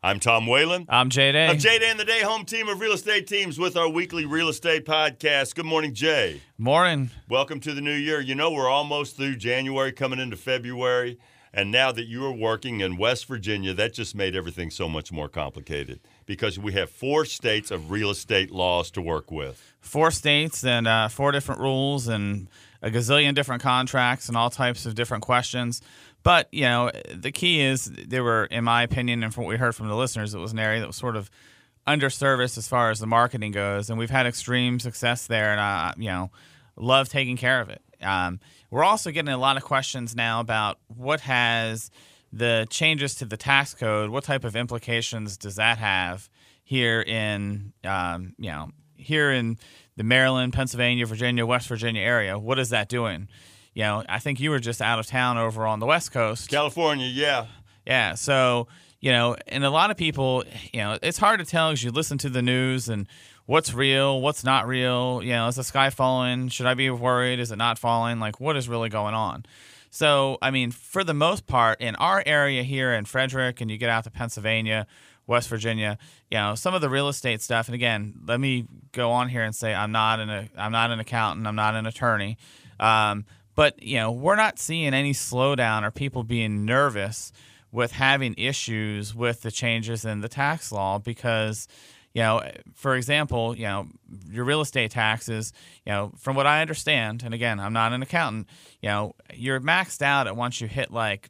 I'm Tom Whalen. I'm Jay Day. Of Jay Day and the Day, home team of real estate teams with our weekly real estate podcast. Good morning, Jay. Morning. Welcome to the new year. You know, we're almost through January, coming into February. And now that you are working in West Virginia, that just made everything so much more complicated because we have 4 states of real estate laws to work with. 4 states and 4 different rules and a gazillion different contracts and all types of different questions. But, you know, the key is there were, in my opinion, and from what we heard from the listeners, it was an area that was sort of underserviced as far as the marketing goes. And we've had extreme success there, and I, love taking care of it. We're also getting a lot of questions now about what has the changes to the tax code, what type of implications does that have here in, here in the Maryland, Pennsylvania, Virginia, West Virginia area? What is that doing? You know, I think you were just out of town over on the West Coast. California, yeah. Yeah, so, and a lot of people, it's hard to tell as you listen to the news and what's real, what's not real. Is the sky falling? Should I be worried? Is it not falling? Like, what is really going on? So, I mean, for the most part, in our area here in Frederick, and you get out to Pennsylvania, West Virginia, some of the real estate stuff. And again, let me go on here and say I'm not an accountant, I'm not an attorney. But, we're not seeing any slowdown or people being nervous with having issues with the changes in the tax law because, for example, your real estate taxes, from what I understand, and again, I'm not an accountant, you're maxed out at once you hit like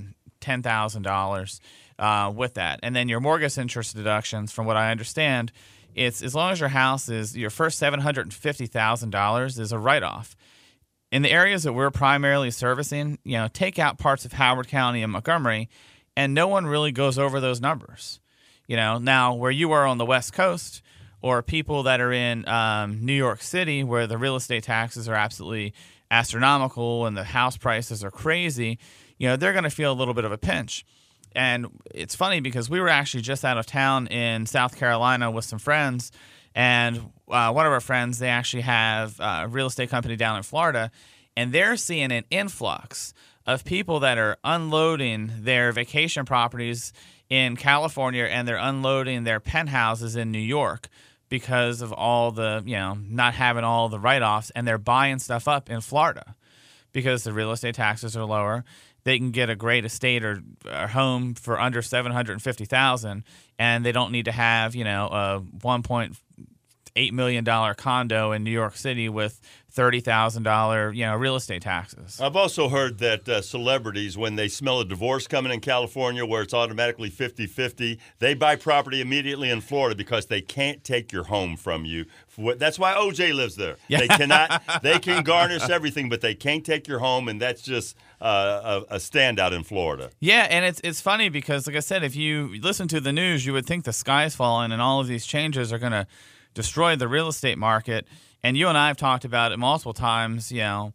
$10,000 with that. And then your mortgage interest deductions, from what I understand, it's as long as your house is your first $750,000 is a write-off. In the areas that we're primarily servicing, take out parts of Howard County and Montgomery, and no one really goes over those numbers. Now where you are on the West Coast, or people that are in New York City, where the real estate taxes are absolutely astronomical and the house prices are crazy, they're going to feel a little bit of a pinch. And it's funny because we were actually just out of town in South Carolina with some friends. And one of our friends, they actually have a real estate company down in Florida, and they're seeing an influx of people that are unloading their vacation properties in California and they're unloading their penthouses in New York because of all the, not having all the write-offs, and they're buying stuff up in Florida because the real estate taxes are lower. They can get a great estate or home for under $750,000, and they don't need to have, a $1.8 million condo in New York City with $30,000, real estate taxes. I've also heard that celebrities, when they smell a divorce coming in California where it's automatically 50-50, they buy property immediately in Florida because they can't take your home from you. That's why OJ lives there. Yeah. They cannot. They can garnish everything, but they can't take your home, and that's just a standout in Florida. Yeah, and it's funny because, like I said, if you listen to the news, you would think the sky's falling and all of these changes are going to destroy the real estate market. And you and I have talked about it multiple times,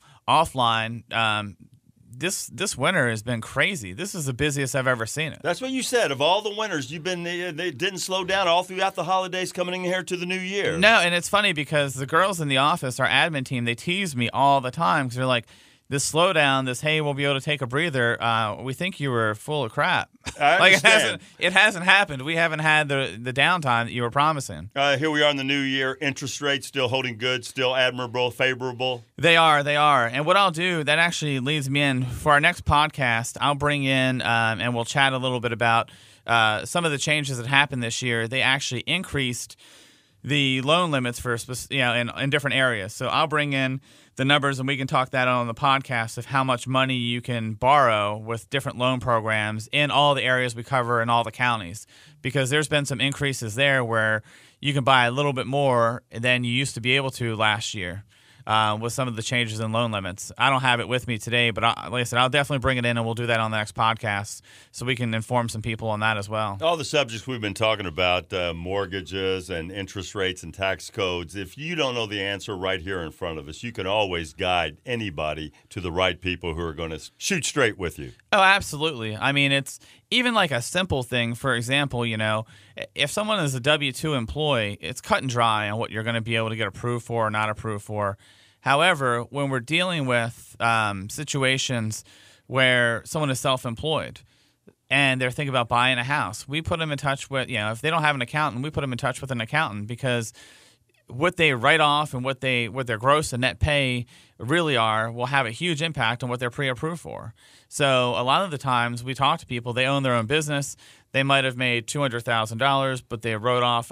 offline. This winter has been crazy. This is the busiest I've ever seen it. That's what you said. Of all the winters, they didn't slow down all throughout the holidays coming in here to the new year. No, and it's funny because the girls in the office, our admin team, they tease me all the time because they're like, this slowdown, hey, we'll be able to take a breather. We think you were full of crap. I understand. It hasn't happened. We haven't had the downtime that you were promising. Here we are in the new year. Interest rates still holding good, still admirable, favorable. They are. And what I'll do, that actually leads me in for our next podcast. I'll bring in and we'll chat a little bit about some of the changes that happened this year. They actually increased the loan limits for in different areas. So I'll bring in the numbers, and we can talk that on the podcast of how much money you can borrow with different loan programs in all the areas we cover in all the counties, because there's been some increases there where you can buy a little bit more than you used to be able to last year. With some of the changes in loan limits. I don't have it with me today, but like I said, I'll definitely bring it in, and we'll do that on the next podcast so we can inform some people on that as well. All the subjects we've been talking about, mortgages and interest rates and tax codes, if you don't know the answer right here in front of us, you can always guide anybody to the right people who are going to shoot straight with you. Oh, absolutely. I mean, it's even like a simple thing. For example, if someone is a W-2 employee, it's cut and dry on what you're going to be able to get approved for or not approved for. However, when we're dealing with situations where someone is self-employed, and they're thinking about buying a house. We put them in touch with, if they don't have an accountant, we put them in touch with an accountant, because what they write off and what their gross and net pay really are will have a huge impact on what they're pre-approved for. So a lot of the times we talk to people, they own their own business. They might have made $200,000, but they wrote off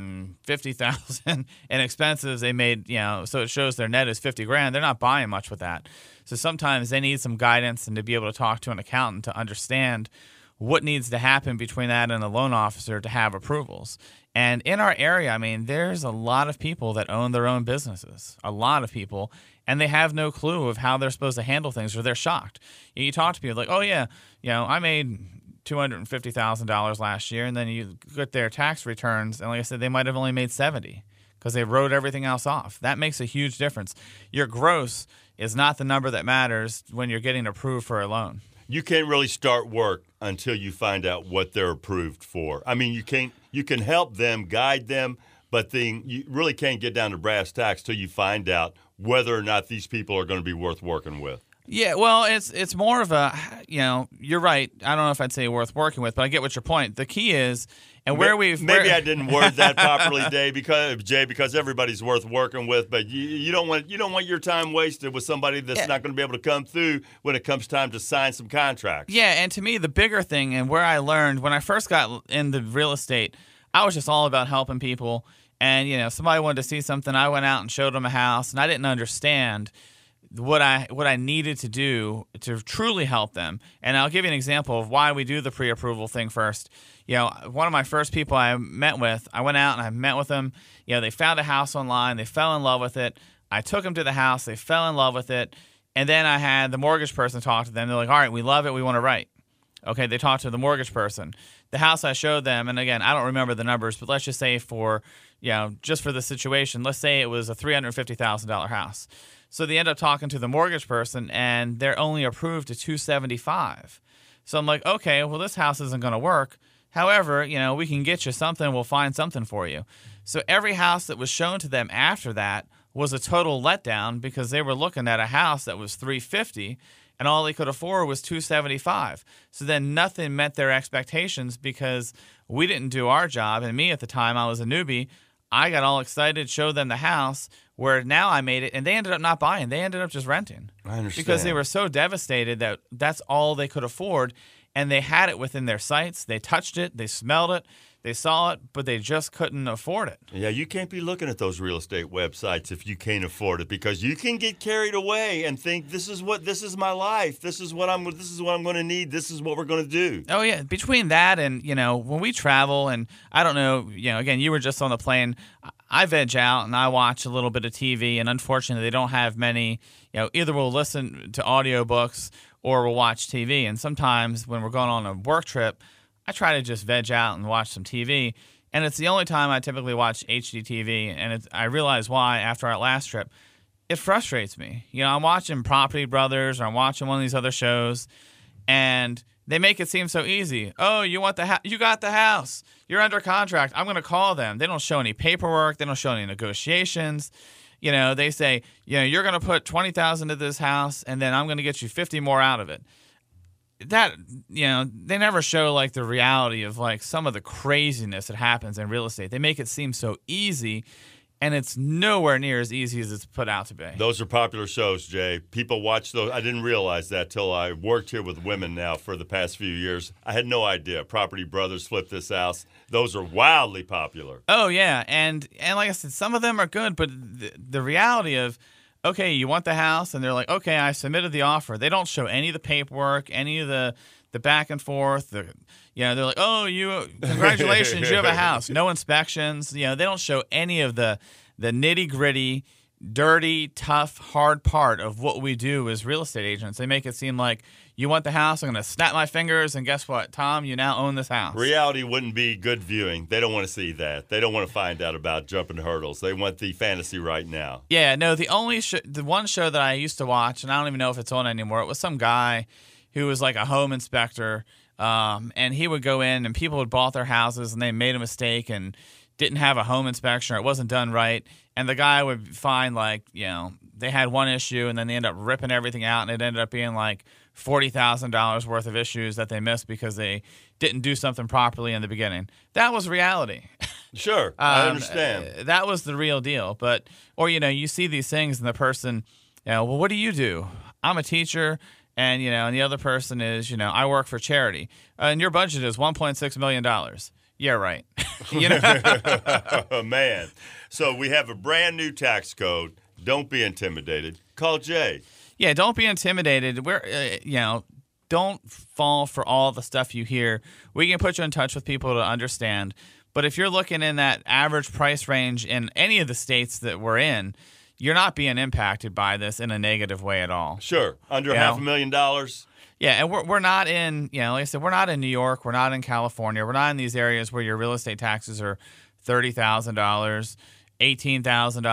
$150,000 in expenses. They made, so it shows their net is $50,000. They're not buying much with that. So sometimes they need some guidance and to be able to talk to an accountant to understand what needs to happen between that and the loan officer to have approvals. And in our area, there's a lot of people that own their own businesses, a lot of people, and they have no clue of how they're supposed to handle things, or they're shocked. You talk to people like, oh, yeah, I made $250,000 last year, and then you get their tax returns, and like I said, they might have only made $70,000 because they wrote everything else off. That makes a huge difference. Your gross is not the number that matters when you're getting approved for a loan. You can't really start work until you find out what they're approved for. You can help them, guide them, but you really can't get down to brass tacks till you find out whether or not these people are going to be worth working with. Yeah, well, it's more of a, you're right. I don't know if I'd say worth working with, but I get what your point. The key is, and where maybe I didn't word that properly, Jay, because everybody's worth working with, but you don't want your time wasted with somebody that's not going to be able to come through when it comes time to sign some contracts. Yeah, and to me, the bigger thing, and where I learned when I first got into real estate, I was just all about helping people. And if somebody wanted to see something, I went out and showed them a house, and I didn't understand what I needed to do to truly help them. And I'll give you an example of why we do the pre-approval thing first. One of my first people I met with, I went out and I met with them. They found a house online. They fell in love with it. I took them to the house. They fell in love with it. And then I had the mortgage person talk to them. They're like, all right, we love it. We want to write. Okay, they talked to the mortgage person. The house I showed them, and again, I don't remember the numbers, but let's just say just for the situation, let's say it was a $350,000 house. So they end up talking to the mortgage person, and they're only approved to $275,000. So I'm like, okay, well, this house isn't going to work. However, we can get you something. We'll find something for you. So every house that was shown to them after that was a total letdown, because they were looking at a house that was $350,000, and all they could afford was $275,000. So then nothing met their expectations because we didn't do our job. And me at the time, I was a newbie. I got all excited, showed them the house, where now I made it, and they ended up not buying. They ended up just renting. I understand. Because they were so devastated that that's all they could afford, and they had it within their sights. They touched it. They smelled it. They saw it, but they just couldn't afford it. Yeah, you can't be looking at those real estate websites if you can't afford it, because you can get carried away and think this is my life. This is what I'm going to need. This is what we're going to do. Oh yeah, between that and when we travel, and I don't know, again, you were just on the plane. I veg out and I watch a little bit of TV, and unfortunately, they don't have many. Either we'll listen to audiobooks or we'll watch TV. And sometimes when we're going on a work trip, I try to just veg out and watch some TV, and it's the only time I typically watch HGTV, and I realize why after our last trip. It frustrates me. I'm watching Property Brothers, or I'm watching one of these other shows, and they make it seem so easy. Oh, you want you got the house. You're under contract. I'm going to call them. They don't show any paperwork. They don't show any negotiations. They say, you're going to put $20,000 into this house, and then I'm going to get you 50 more out of it. That, they never show like the reality of like some of the craziness that happens in real estate. They make it seem so easy, and it's nowhere near as easy as it's put out to be. Those are popular shows, Jay. People watch those. I didn't realize that till I worked here with women now for the past few years. I had no idea. Property Brothers, Flip This House. Those are wildly popular. Oh, yeah. And like I said, some of them are good, but the reality of, okay, you want the house, and they're like, okay, I submitted the offer. They don't show any of the paperwork, any of the back and forth. They're like, oh, congratulations, you have a house. No inspections. They don't show any of the nitty-gritty, dirty, tough, hard part of what we do as real estate agents. They make it seem like, you want the house, I'm going to snap my fingers, and guess what, Tom, you now own this house. Reality wouldn't be good viewing. They don't want to see that. They don't want to find out about jumping hurdles. They want the fantasy right now. Yeah, no, the one show that I used to watch, and I don't even know if it's on anymore, it was some guy who was like a home inspector, and he would go in, and people had bought their houses, and they made a mistake and didn't have a home inspection, or it wasn't done right, and the guy would find, like, they had one issue, and then they ended up ripping everything out, and it ended up being like $40,000 worth of issues that they missed because they didn't do something properly in the beginning. That was reality. Sure, I understand. That was the real deal. But, or, you see these things and the person, well, what do you do? I'm a teacher. And, and the other person is, I work for charity. And your budget is $1.6 million. Yeah, right. Man. So we have a brand new tax code. Don't be intimidated. Call Jay. Yeah, don't be intimidated. Don't fall for all the stuff you hear. We can put you in touch with people to understand. But if you're looking in that average price range in any of the states that we're in, you're not being impacted by this in a negative way at all. Sure. Under $500,000. Yeah, and we're not in, like I said, we're not in New York. We're not in California. We're not in these areas where your real estate taxes are $30,000, $18,000,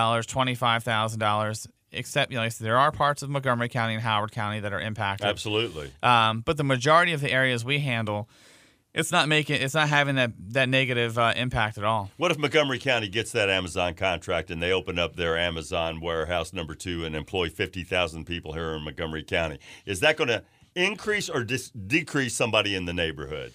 $25,000. Except, like I said, there are parts of Montgomery County and Howard County that are impacted. Absolutely. But the majority of the areas we handle, it's not having that negative impact at all. What if Montgomery County gets that Amazon contract and they open up their Amazon warehouse number 2 and employ 50,000 people here in Montgomery County? Is that going to increase or decrease somebody in the neighborhood?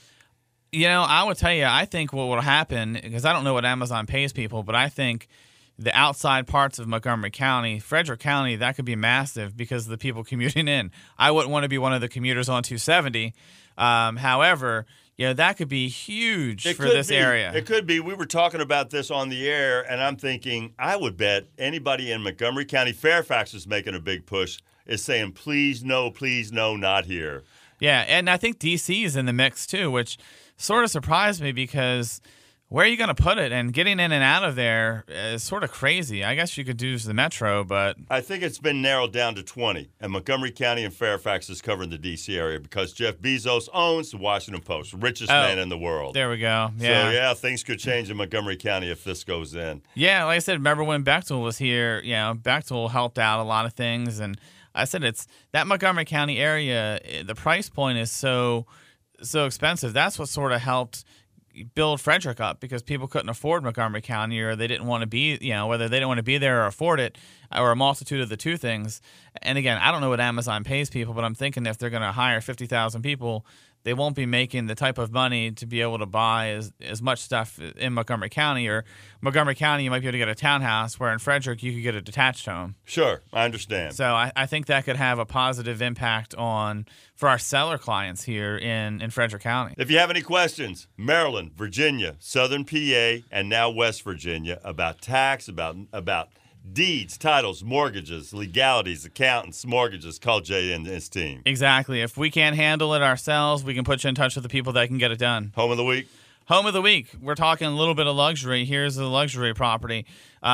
I would tell you, I think what will happen, because I don't know what Amazon pays people, but I think the outside parts of Montgomery County, Frederick County, that could be massive because of the people commuting in. I wouldn't want to be one of the commuters on 270. However, that could be huge for this area. It could be. We were talking about this on the air, and I'm thinking, I would bet anybody in Montgomery County, Fairfax is making a big push, is saying, please no, not here. Yeah, and I think D.C. is in the mix too, which sort of surprised me because where are you going to put it? And getting in and out of there is sort of crazy. I guess you could use the metro, but I think it's been narrowed down to 20, and Montgomery County and Fairfax is covering the D.C. area because Jeff Bezos owns the Washington Post, richest man in the world. There we go. Yeah. So, things could change in Montgomery County if this goes in. Yeah, like I said, remember when Bechtel was here, Bechtel helped out a lot of things, and I said it's that Montgomery County area, the price point is so expensive. That's what sort of helped build Frederick up because people couldn't afford Montgomery County or they didn't want to be, whether they didn't want to be there or afford it or a multitude of the two things. And again, I don't know what Amazon pays people, but I'm thinking if they're going to hire 50,000 people, they won't be making the type of money to be able to buy as much stuff in Montgomery County. Or Montgomery County, you might be able to get a townhouse, where in Frederick, you could get a detached home. Sure, I understand. So I think that could have a positive impact for our seller clients here in Frederick County. If you have any questions, Maryland, Virginia, Southern PA, and now West Virginia, about tax, about deeds, titles, mortgages, legalities, accountants, mortgages, call Jay and his team. Exactly. If we can't handle it ourselves, we can put you in touch with the people that can get it done. Home of the week? Home of the week. We're talking a little bit of luxury. Here's the luxury property.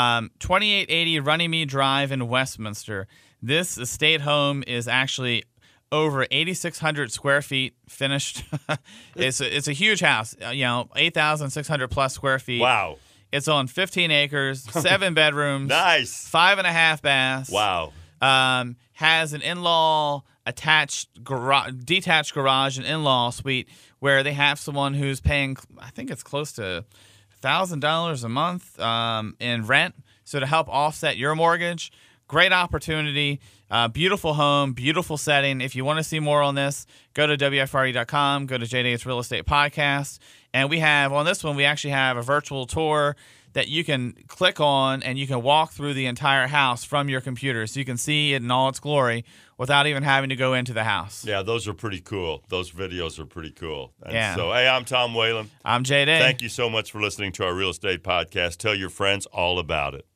2880 Runnymede Drive in Westminster. This estate home is actually over 8,600 square feet finished. It's a huge house, 8,600 plus square feet. Wow. It's on 15 acres, 7 bedrooms. Nice. 5.5 baths. Wow. Has an in-law detached garage and in-law suite where they have someone who's paying, I think it's close to $1,000 a month in rent. So to help offset your mortgage, great opportunity. Beautiful home, beautiful setting. If you want to see more on this, go to WFRE.com, go to JD's Real Estate Podcast. And we have, on this one, we actually have a virtual tour that you can click on and you can walk through the entire house from your computer. So you can see it in all its glory without even having to go into the house. Yeah, those are pretty cool. Those videos are pretty cool. And yeah. So, hey, I'm Tom Whalen. I'm JD. Thank you so much for listening to our Real Estate Podcast. Tell your friends all about it.